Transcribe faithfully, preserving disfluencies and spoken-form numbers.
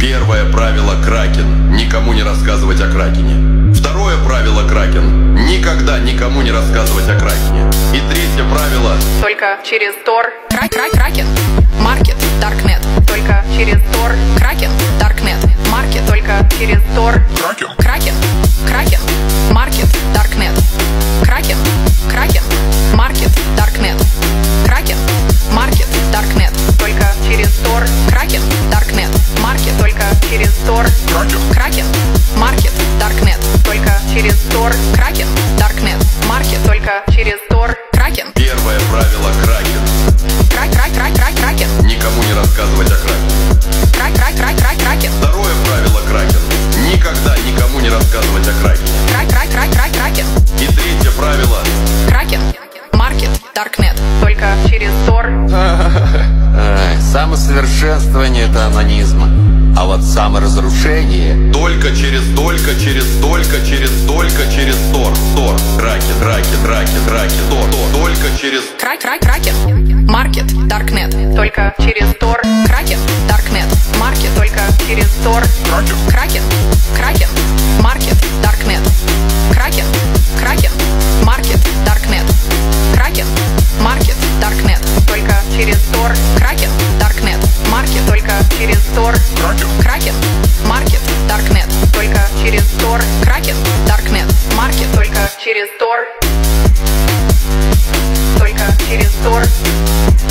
Первое правило Кракен. Никому не рассказывать о Кракене. Второе правило Кракен. Никогда никому не рассказывать о Кракене. И третье правило. Только через Тор. Крак, крак, Кракен. Маркет. Даркнет. Только через Тор. Кракен. Даркнет. Маркет. Только через Тор. Кракен. Кракен. Кракен. Маркет. Даркнет. Кракен. Кракен. Маркет. Даркнет. Кракен. Маркет. Даркнет. Только через Тор. Кракен. Даркнет. Маркет. Только через Тор. Кракен. Кракен. Маркет. Даркнет. Только через Тор. Кракен. Даркнет. Маркет. Только через Тор. Кракен. Первое правило Кракен. Крак, крак, крак, крак, Кракен. Никому не рассказывать о Кракене. Крак, крак, крак, крак, Кракен. Второе правило Кракен. Никогда никому не рассказывать о Кракене. Крак, крак, крак, крак, Кракен. И третье правило. Кракен. Маркет. Даркнет. Только через Тор. Ай, самосовершенствование — это анонизма. А вот саморазрушение... Только через, только через, только через, только через Тор. Тор. Кракен, Кракен, Кракен, Кракен. Тор. Тор. Только через... Крак, крак, Кракен. Маркет. Даркнет. Только через Тор. Кракен. Даркнет. Маркет. Только через Тор. Кракен. Кракен. Кракен. Маркет. Даркнет. Кракен. Кракен. Маркет. Даркнет. Кракен. Маркет. Даркнет. Только через Тор. Кракен. Даркнет. Маркет. Только через Тор. Кракен. Кракен. Маркет. Даркнет. Только через Тор. Кракен. Даркнет. Маркет. Только через Тор. Только через Тор.